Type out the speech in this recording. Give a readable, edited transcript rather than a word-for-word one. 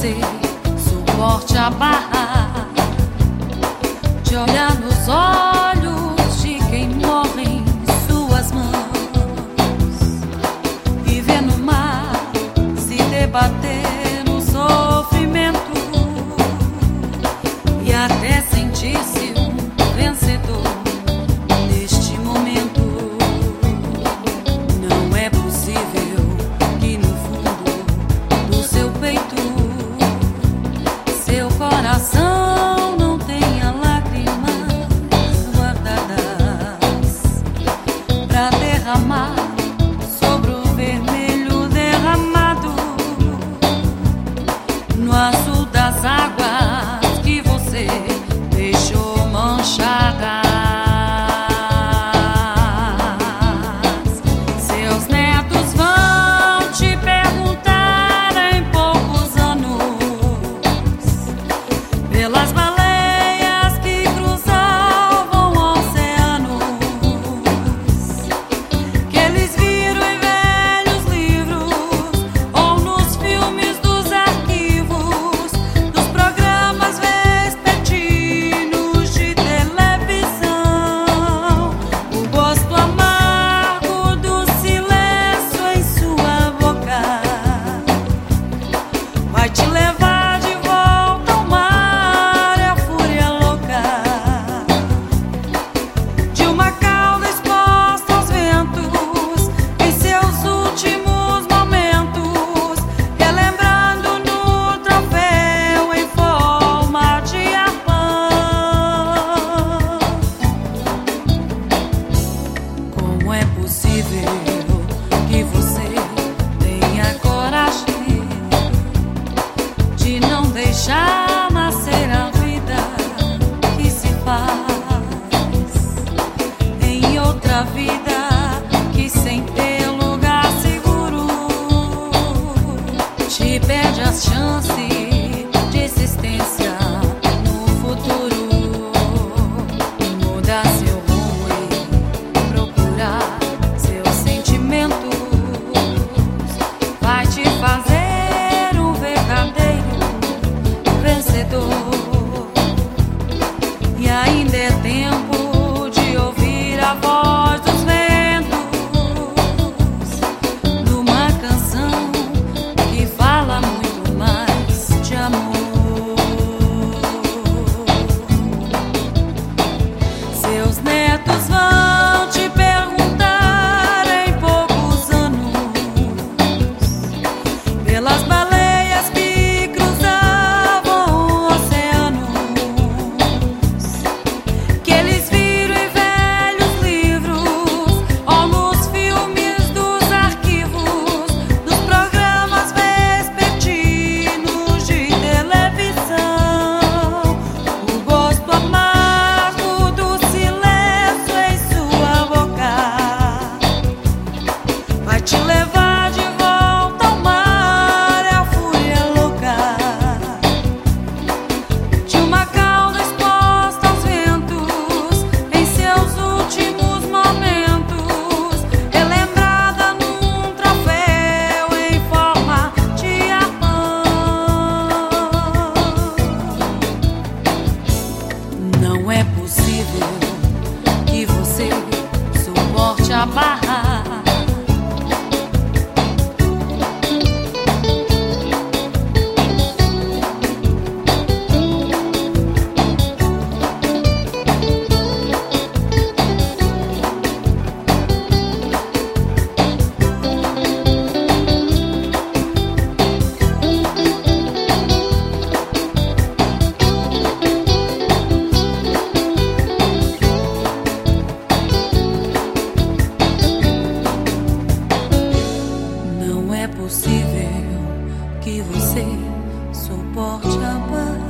você suporte a barra de olhar nos olhos de quem morre em suas mãos e ver no mar se debater no sofrimento e até sentir-se um vencedor. Neste momento não é possível que no fundo do seu peito seu coração não tenha lágrimas guardadas pra derramar sobre o vermelho derramado no azul das águas que você deixou manchadas. Seus netos vão te perguntar em poucos anos pelas baleias que cruzavam oceanos, que eles viram em velhos livros ou nos filmes dos arquivos, dos programas vespertinos de televisão. O gosto amargo do silêncio em sua boca vai te levar de volta ao mar. É a fúria louca de uma cauda exposta aos ventos em seus últimos momentos, relembrando no troféu em forma de arpão. Como é possível que você tenha coragem de não deixar nascer a vida que se faz em outra vida que, sem ter lugar seguro, te perde as chances de existência no futuro? Mudar seu rumo e procurar seus sentimentos vai te fazer um verdadeiro vencedor. E ainda é tempo de ouvir a voz dos ventos numa canção que fala muito mais de amor. Seus netos vão te perguntar em poucos anos pelas baleias que cruzavam oceanos, que eles viram em velhos livros ou nos filmes dos arquivos, dos programas vespertinos de televisão. O gosto amargo do silêncio em sua boca vai te levar de volta ao mar. É a fúria louca de uma cauda exposta aos ventos em seus últimos momentos, relembrada num troféu em forma de arpão. Não é possível que você suporte a barra Não é possível que você suporte a barra.